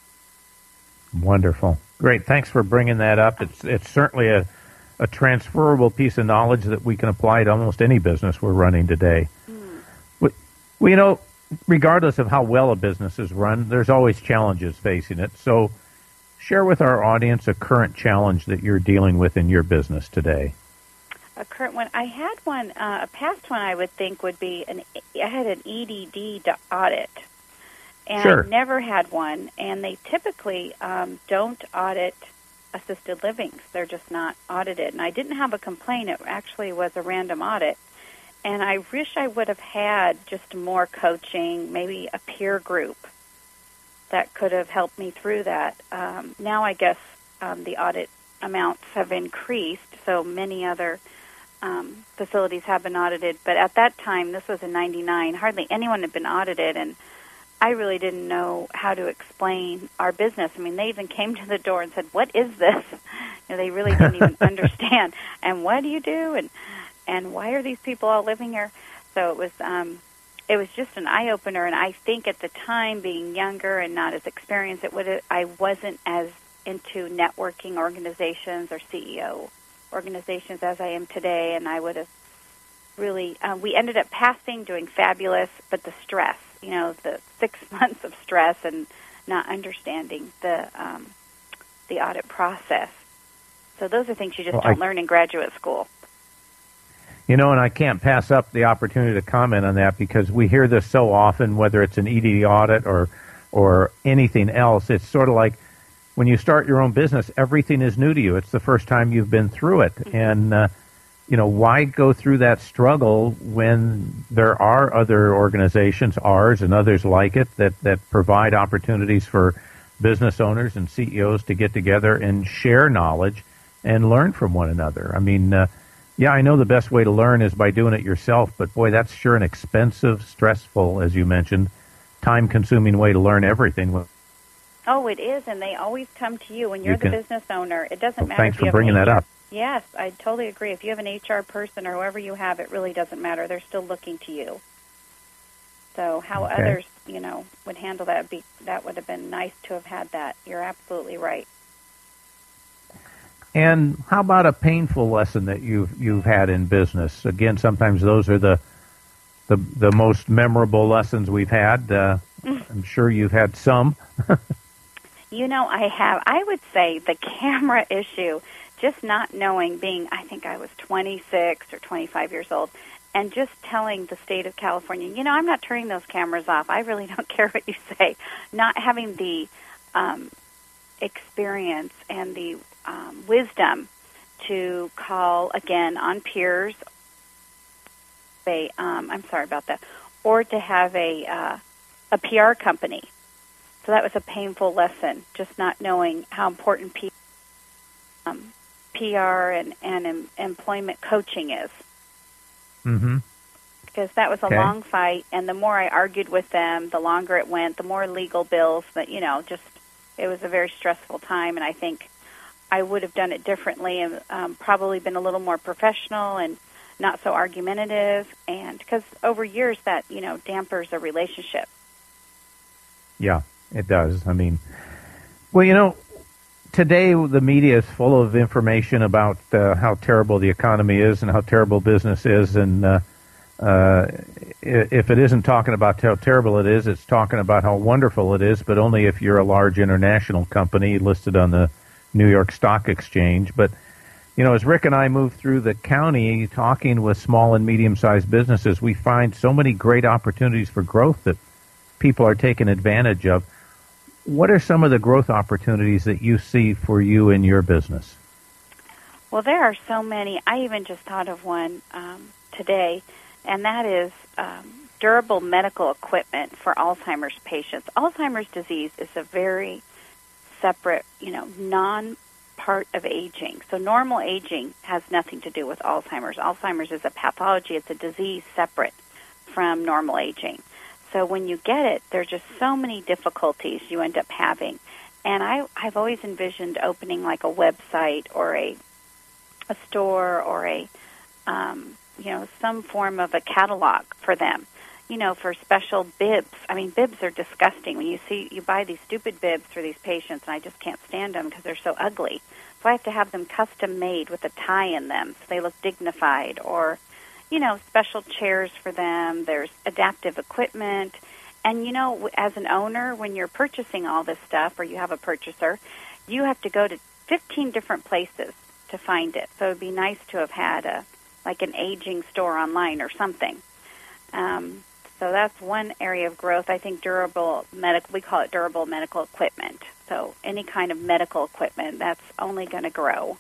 [SPEAKER 2] Wonderful. Great. Thanks for bringing that up. It's it's certainly a a transferable piece of knowledge that we can apply to almost any business we're running today. Mm. We, well, you know, regardless of how well a business is run, there's always challenges facing it. So share with our audience a current challenge that you're dealing with in your business today.
[SPEAKER 4] A current one? I had one, uh, a past one I would think would be, an. I had an E D D to audit. And
[SPEAKER 2] sure.
[SPEAKER 4] I never had one, and they typically um, don't audit assisted livings. They're just not audited. And I didn't have a complaint. It actually was a random audit. And I wish I would have had just more coaching, maybe a peer group that could have helped me through that. Um, now I guess um, the audit amounts have increased, so many other um, facilities have been audited. But at that time, this was in ninety-nine, hardly anyone had been audited. And I really didn't know how to explain our business. I mean, they even came to the door and said, "What is this?" You know, they really didn't even understand. And what do you do? And and why are these people all living here? So it was um, it was just an eye opener. And I think at the time, being younger and not as experienced, it would I wasn't as into networking organizations or C E O organizations as I am today, and I would have really. Uh, we ended up passing, doing fabulous, but the stress. You know, the six months of stress and not understanding the um, the audit process. So those are things you just
[SPEAKER 2] well,
[SPEAKER 4] don't
[SPEAKER 2] I,
[SPEAKER 4] learn in graduate school.
[SPEAKER 2] You know, and I can't pass up the opportunity to comment on that because we hear this so often, whether it's an E D audit or or anything else. It's sort of like when you start your own business, everything is new to you. It's the first time you've been through it. Mm-hmm. And uh, you know, why go through that struggle when there are other organizations, ours and others like it, that, that provide opportunities for business owners and C E Os to get together and share knowledge and learn from one another? I mean, uh, yeah, I know the best way to learn is by doing it yourself, but boy, that's sure an expensive, stressful, as you mentioned, time-consuming way to learn everything.
[SPEAKER 4] Oh, it is, and they always come to you when you're
[SPEAKER 2] you can,
[SPEAKER 4] the business owner. It doesn't
[SPEAKER 2] well,
[SPEAKER 4] matter
[SPEAKER 2] thanks
[SPEAKER 4] if you
[SPEAKER 2] for
[SPEAKER 4] have
[SPEAKER 2] bringing
[SPEAKER 4] an
[SPEAKER 2] that
[SPEAKER 4] H R.
[SPEAKER 2] up.
[SPEAKER 4] Yes, I totally agree. If you have an H R person or whoever you have, it really doesn't matter. They're still looking to you. So how
[SPEAKER 2] okay.
[SPEAKER 4] others, you know, would handle that, be, that would have been nice to have had that. You're absolutely right.
[SPEAKER 2] And how about a painful lesson that you've you've had in business? Again, sometimes those are the the, the most memorable lessons we've had. Uh, I'm sure you've had some.
[SPEAKER 4] You know, I have. I would say the camera issue, just not knowing, being, I think I was twenty-six or twenty-five years old, and just telling the state of California, you know, I'm not turning those cameras off. I really don't care what you say. Not having the um, experience and the um, wisdom to call, again, on peers, a, um, I'm sorry about that, or to have a uh, a P R company. So that was a painful lesson, just not knowing how important P, um, P R and, and em, employment coaching is.
[SPEAKER 2] Mm-hmm.
[SPEAKER 4] Because that was a
[SPEAKER 2] okay.
[SPEAKER 4] long fight, and the more I argued with them, the longer it went, the more legal bills, that, you know, just, it was a very stressful time, and I think I would have done it differently and um, probably been a little more professional and not so argumentative, and because over years that, you know, dampers a relationship.
[SPEAKER 2] Yeah. It does. I mean, well, you know, today the media is full of information about uh, how terrible the economy is and how terrible business is. And uh, uh, if it isn't talking about how terrible it is, it's talking about how wonderful it is, but only if you're a large international company listed on the New York Stock Exchange. But, you know, as Rick and I move through the county talking with small and medium-sized businesses, we find so many great opportunities for growth that people are taking advantage of. What are some of the growth opportunities that you see for you in your business?
[SPEAKER 4] Well, there are so many. I even just thought of one um, today, and that is um, durable medical equipment for Alzheimer's patients. Alzheimer's disease is a very separate, you know, non-part of aging. So normal aging has nothing to do with Alzheimer's. Alzheimer's is a pathology. It's a disease separate from normal aging. So when you get it, there's just so many difficulties you end up having. And I, I've always envisioned opening like a website or a a store or a, um, you know, some form of a catalog for them, you know, for special bibs. I mean, bibs are disgusting. When you see, you buy these stupid bibs for these patients, and I just can't stand them because they're so ugly. So I have to have them custom made with a tie in them so they look dignified, or, you know, special chairs for them. There's adaptive equipment. And, you know, as an owner, when you're purchasing all this stuff, or you have a purchaser, you have to go to fifteen different places to find it. So it would be nice to have had a, like an aging store online or something. Um, so that's one area of growth. I think durable medical, we call it durable medical equipment. So any kind of medical equipment, that's only going to grow.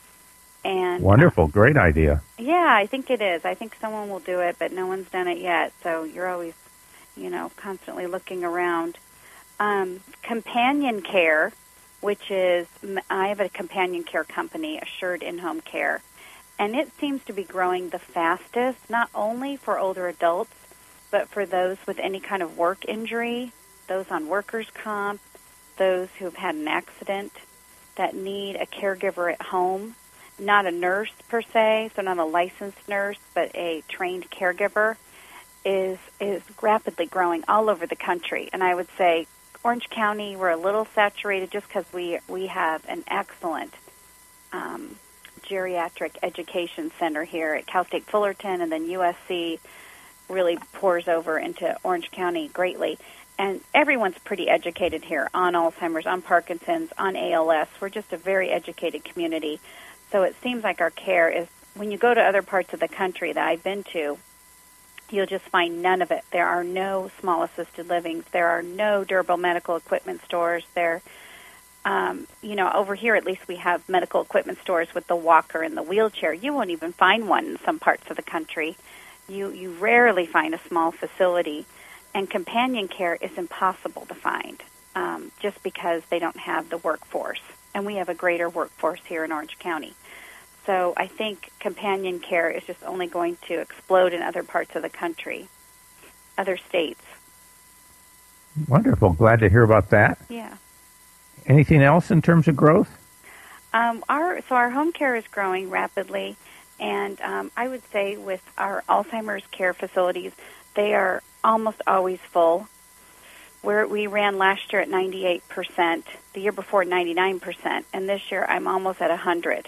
[SPEAKER 4] And
[SPEAKER 2] wonderful, great idea.
[SPEAKER 4] Yeah, I think it is. I think someone will do it, but no one's done it yet. So you're always, you know, constantly looking around. Um, companion care, which is, I have a companion care company, Assured In-Home Care, and it seems to be growing the fastest, not only for older adults, but for those with any kind of work injury those on workers' comp, those who have had an accident that need a caregiver at home, not a nurse per se, so not a licensed nurse, but a trained caregiver, is is rapidly growing all over the country. And I would say Orange County, we're a little saturated just because we we have an excellent um, geriatric education center here at Cal State Fullerton, and then U S C really pours over into Orange County greatly. And everyone's pretty educated here on Alzheimer's, on Parkinson's, on A L S. We're just a very educated community. So it seems like our care is, when you go to other parts of the country that I've been to, you'll just find none of it. There are no small assisted livings. There are no durable medical equipment stores. There, um, you know, over here at least we have medical equipment stores with the walker and the wheelchair. You won't even find one in some parts of the country. You you rarely find a small facility. And companion care is impossible to find um, just because they don't have the workforce. And we have a greater workforce here in Orange County. So I think companion care is just only going to explode in other parts of the country, other states.
[SPEAKER 2] Wonderful. Glad to hear about that.
[SPEAKER 4] Yeah.
[SPEAKER 2] Anything else in terms of growth?
[SPEAKER 4] Um, our so our home care is growing rapidly. And um, I would say with our Alzheimer's care facilities, they are almost always full. Where we ran last year at ninety-eight percent, the year before ninety-nine percent, and this year I'm almost at one hundred.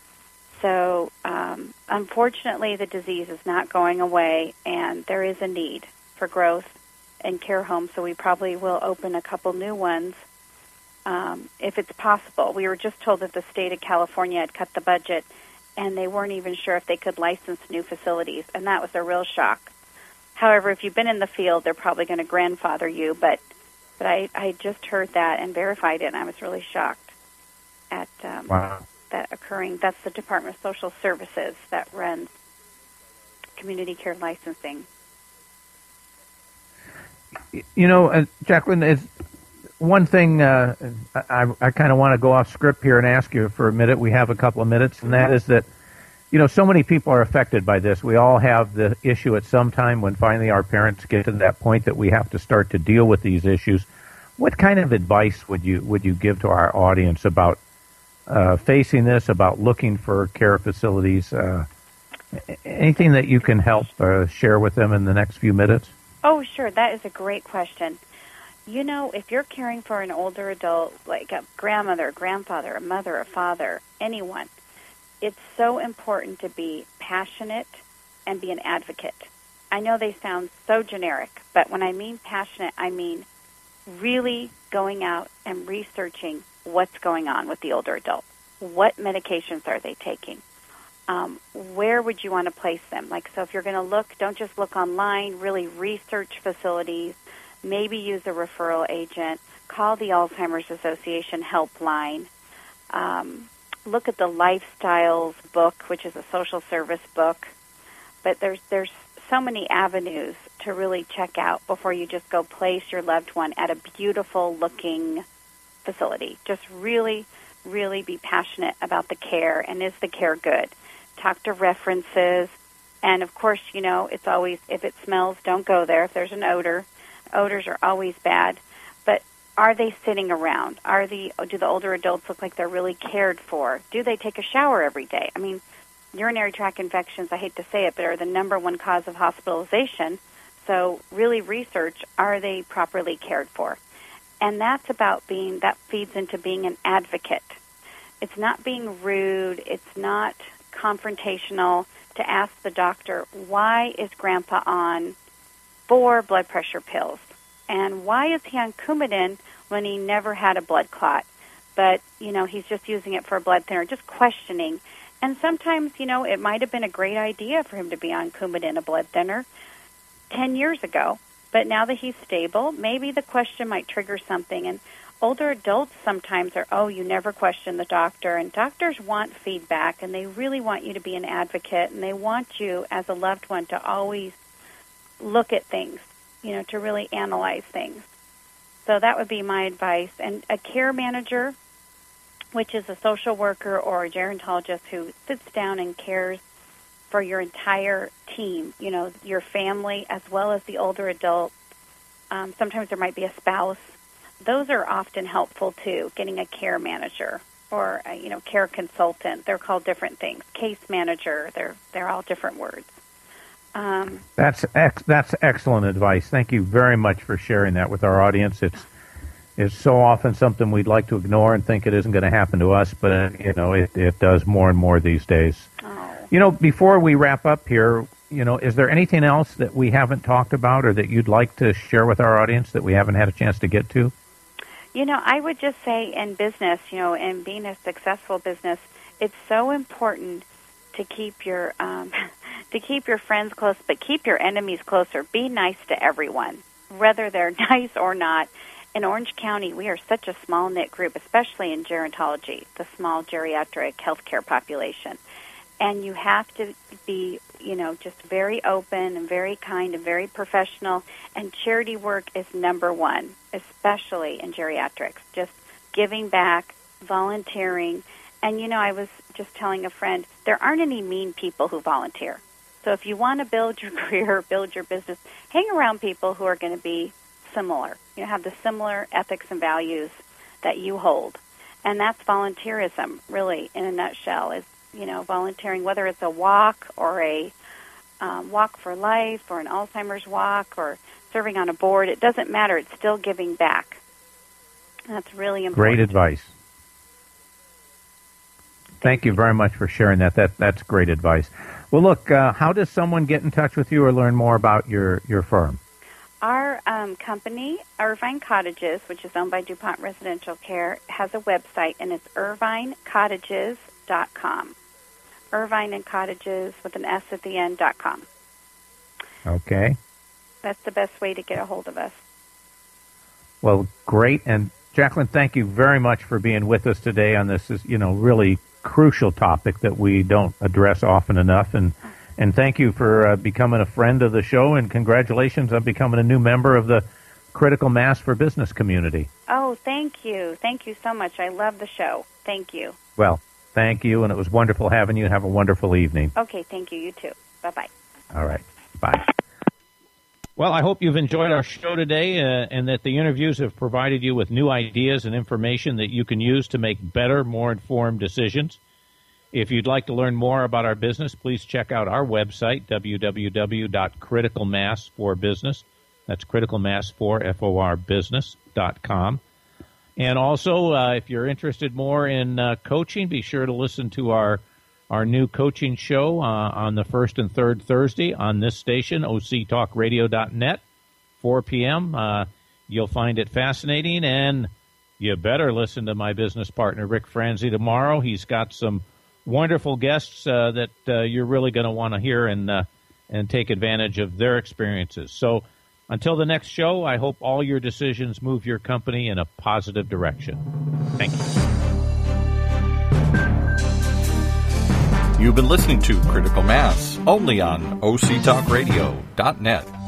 [SPEAKER 4] So um, unfortunately, the disease is not going away, and there is a need for growth in care homes, so we probably will open a couple new ones um, if it's possible. We were just told that the state of California had cut the budget, and they weren't even sure if they could license new facilities, and that was a real shock. However, if you've been in the field, they're probably going to grandfather you. But but I, I just heard that and verified it, and I was really shocked at um,
[SPEAKER 2] wow.
[SPEAKER 4] that occurring. That's the Department of Social Services that runs community care licensing.
[SPEAKER 2] You know, uh, Jacqueline, is one thing uh, I, I kind of want to go off script here and ask you for a minute. We have a couple of minutes, and that is that, you know, so many people are affected by this. We all have the issue at some time when finally our parents get to that point that we have to start to deal with these issues. What kind of advice would you would you give to our audience about uh, facing this, about looking for care facilities? Uh, anything that you can help uh, share with them in the next few minutes?
[SPEAKER 4] Oh, sure. That is a great question. You know, if you're caring for an older adult, like a grandmother, a grandfather, a mother, a father, anyone, it's so important to be passionate and be an advocate. I know they sound so generic, but when I mean passionate, I mean really going out and researching what's going on with the older adult. What medications are they taking? Um, where would you want to place them? Like, so if you're going to look, don't just look online, really research facilities, maybe use a referral agent, call the Alzheimer's Association helpline, um, look at the Lifestyles book, which is a social service book. But there's there's so many avenues to really check out before you just go place your loved one at a beautiful-looking facility. Just really, really be passionate about the care, and is the care good? Talk to references, and of course, you know, it's always, if it smells, don't go there. If there's an odor, odors are always bad. But are they sitting around? Are the do the older adults look like they're really cared for? Do they take a shower every day? I mean, urinary tract infections, I hate to say it, but are the number one cause of hospitalization. So really research, are they properly cared for? And that's about being, that feeds into being an advocate. It's not being rude. It's not confrontational to ask the doctor, why is Grandpa on four blood pressure pills? And why is he on Coumadin when he never had a blood clot? But, you know, he's just using it for a blood thinner, just questioning. And sometimes, you know, it might have been a great idea for him to be on Coumadin, a blood thinner, ten years ago. But now that he's stable, maybe the question might trigger something. And older adults sometimes are, oh, you never question the doctor. And doctors want feedback, and they really want you to be an advocate, and they want you as a loved one to always look at things, you know, to really analyze things. So that would be my advice. And a care manager, which is a social worker or a gerontologist who sits down and cares for your entire team, you know, your family as well as the older adult, Um, sometimes there might be a spouse. Those are often helpful too. Getting a care manager or a, you know care consultant. They're called different things. Case manager. They're they're all different words. Um,
[SPEAKER 2] that's ex- that's excellent advice. Thank you very much for sharing that with our audience. It's it's so often something we'd like to ignore and think it isn't going to happen to us, but uh, you know it, it does more and more these days.
[SPEAKER 4] Oh.
[SPEAKER 2] You know, before we wrap up here, you know, is there anything else that we haven't talked about or that you'd like to share with our audience that we haven't had a chance to get to?
[SPEAKER 4] You know, I would just say in business, you know, in being a successful business, it's so important to keep your um, to keep your friends close, but keep your enemies closer. Be nice to everyone, whether they're nice or not. In Orange County, we are such a small-knit group, especially in gerontology, the small geriatric healthcare population. And you have to be, you know, just very open and very kind and very professional. And charity work is number one, especially in geriatrics. Just giving back, volunteering. And, you know, I was just telling a friend, there aren't any mean people who volunteer. So if you want to build your career, build your business, hang around people who are going to be similar, you know, have the similar ethics and values that you hold. And that's volunteerism, really, in a nutshell, is, you know, volunteering, whether it's a walk or a um, walk for life or an Alzheimer's walk or serving on a board. It doesn't matter. It's still giving back. That's really important.
[SPEAKER 2] Great advice. Thank you very much for sharing that. That That's great advice. Well, look, uh, how does someone get in touch with you or learn more about your, your firm?
[SPEAKER 4] Our um, company, Irvine Cottages, which is owned by DuPont Residential Care, has a website, and it's irvine cottages dot com. Irvine and Cottages with an S at the end, dot com.
[SPEAKER 2] Okay.
[SPEAKER 4] That's the best way to get a hold of us.
[SPEAKER 2] Well, great. And Jacqueline, thank you very much for being with us today on this, you know, really crucial topic that we don't address often enough. And and thank you for uh, becoming a friend of the show, and congratulations on becoming a new member of the Critical Mass for Business community.
[SPEAKER 4] Oh, thank you. Thank you so much. I love the show. Thank you.
[SPEAKER 2] Well, thank you, and it was wonderful having you. Have a wonderful evening.
[SPEAKER 4] Okay, thank you. You too. Bye-bye.
[SPEAKER 2] All right. Bye. Well, I hope you've enjoyed our show today uh, and that the interviews have provided you with new ideas and information that you can use to make better, more informed decisions. If you'd like to learn more about our business, please check out our website, w w w dot critical mass for business. That's critical mass for, F O R, business dot com. And also, uh, if you're interested more in uh, coaching, be sure to listen to our our new coaching show uh, on the first and third Thursday on this station, o c talk radio dot net, four p.m. Uh, you'll find it fascinating, and you better listen to my business partner, Rick Franzi, tomorrow. He's got some wonderful guests uh, that uh, you're really going to want to hear and uh, and take advantage of their experiences. So until the next show, I hope all your decisions move your company in a positive direction. Thank you.
[SPEAKER 1] You've been listening to Critical Mass, only on o c talk radio dot net.